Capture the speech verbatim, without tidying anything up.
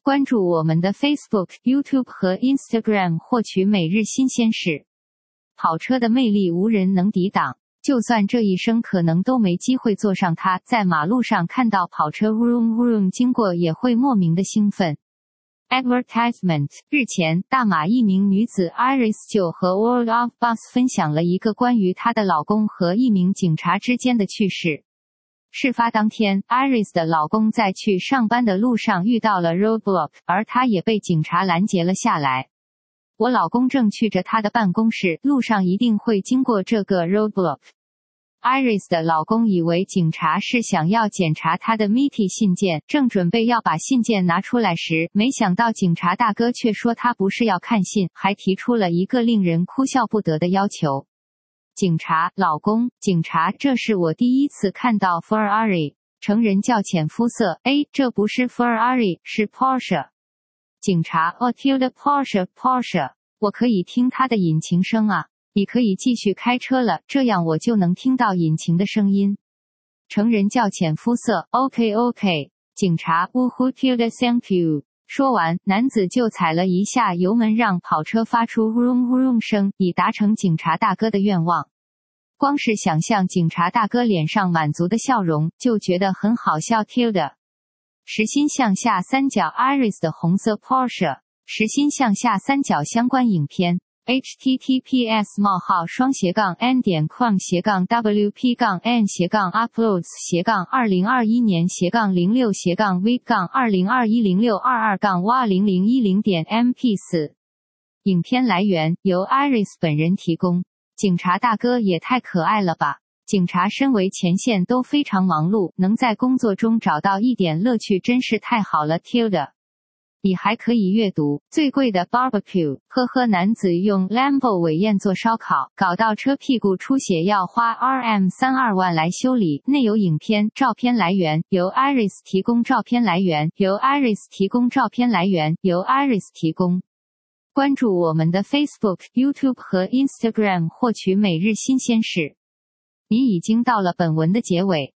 关注我们的 Facebook、YouTube 和 Instagram 获取每日新鲜事。跑车的魅力无人能抵挡，就算这一生可能都没机会坐上它，在马路上看到跑车 vroom vroom 经过也会莫名的兴奋。Advertisement 日前，大马一名女子 Iris 就和 World of Bus 分享了一个关于她的老公和一名警察之间的趣事。事发当天 ，Iris 的老公在去上班的路上遇到了 roadblock， 而他也被警察拦截了下来。我老公正去着他的办公室，路上一定会经过这个 roadblock。Iris 的老公以为警察是想要检查他的 meaty 信件，正准备要把信件拿出来时，没想到警察大哥却说他不是要看信，还提出了一个令人哭笑不得的要求。警察，老公，警察，这是我第一次看到 Ferrari。成人较浅肤色，诶，这不是 Ferrari， 是 Porsche。警察，哦 Tilde Porsche Porsche， 我可以听它的引擎声啊。你可以继续开车了，这样我就能听到引擎的声音。成人较浅肤色 ，OK OK。警察，呜呼 Tilde Thank you。说完，男子就踩了一下油门，让跑车发出 vroom vroom 声，以达成警察大哥的愿望。光是想象警察大哥脸上满足的笑容，就觉得很好笑。Tilde。实心向下三角 Iris 的红色 Porsche。实心向下三角相关影片。https 冒号双斜杠 n 点 com 斜杠 wp 杠 n 斜杠 uploads 斜杠二零二一年斜杠零六斜杠 v 杠二零二一零六二二杠 wa 零零一零点 mp 四。影片来源由 Iris 本人提供。警察大哥也太可爱了吧！警察身为前线都非常忙碌，能在工作中找到一点乐趣真是太好了。Tilde。你还可以阅读最贵的 barbecue， 呵呵，男子用 Lambo 尾焰做烧烤，搞到车屁股出血要花 R M 三十二万来修理。内有影片，照片来源由 Iris 提供，照片来源由 Iris 提供，照片来源由 Iris 提供。关注我们的 Facebook、YouTube 和 Instagram 获取每日新鲜事。你已经到了本文的结尾。